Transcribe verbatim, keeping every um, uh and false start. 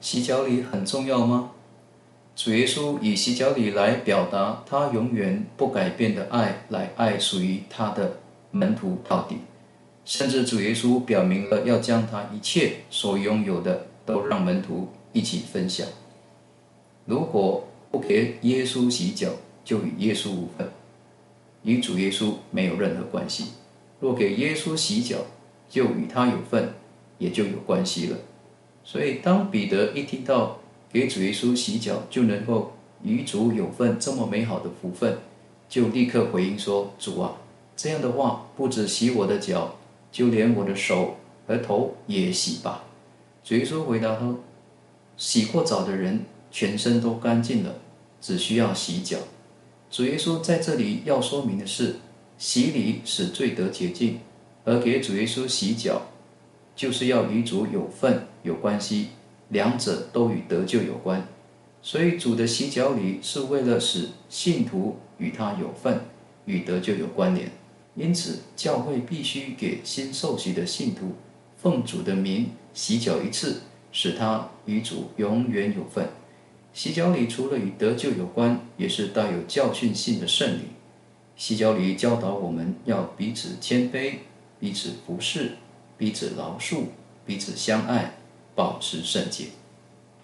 洗脚礼很重要吗？主耶稣以洗脚礼来表达他永远不改变的爱，来爱属于他的门徒到底。甚至主耶稣表明了要将他一切所拥有的都让门徒一起分享。如果不给耶稣洗脚，就与耶稣无份，与主耶稣没有任何关系；若给耶稣洗脚，就与他有份，也就有关系了。所以当彼得一听到给主耶稣洗脚就能够与主有份这么美好的福分，就立刻回应说：主啊，这样的话不只洗我的脚，就连我的手和头也洗吧。主耶稣回答说：洗过澡的人全身都干净了，只需要洗脚。主耶稣在这里要说明的是，洗礼使罪得洁净，而给主耶稣洗脚就是要与主有份有关系，两者都与得救有关。所以主的洗脚礼是为了使信徒与他有份，与得救有关联。因此教会必须给新受洗的信徒奉主的名洗脚一次，使他与主永远有份。洗脚礼除了与得救有关，也是带有教训性的圣礼。洗脚礼教导我们要彼此谦卑，彼此服侍，彼此饶恕，彼此相爱，保持圣洁。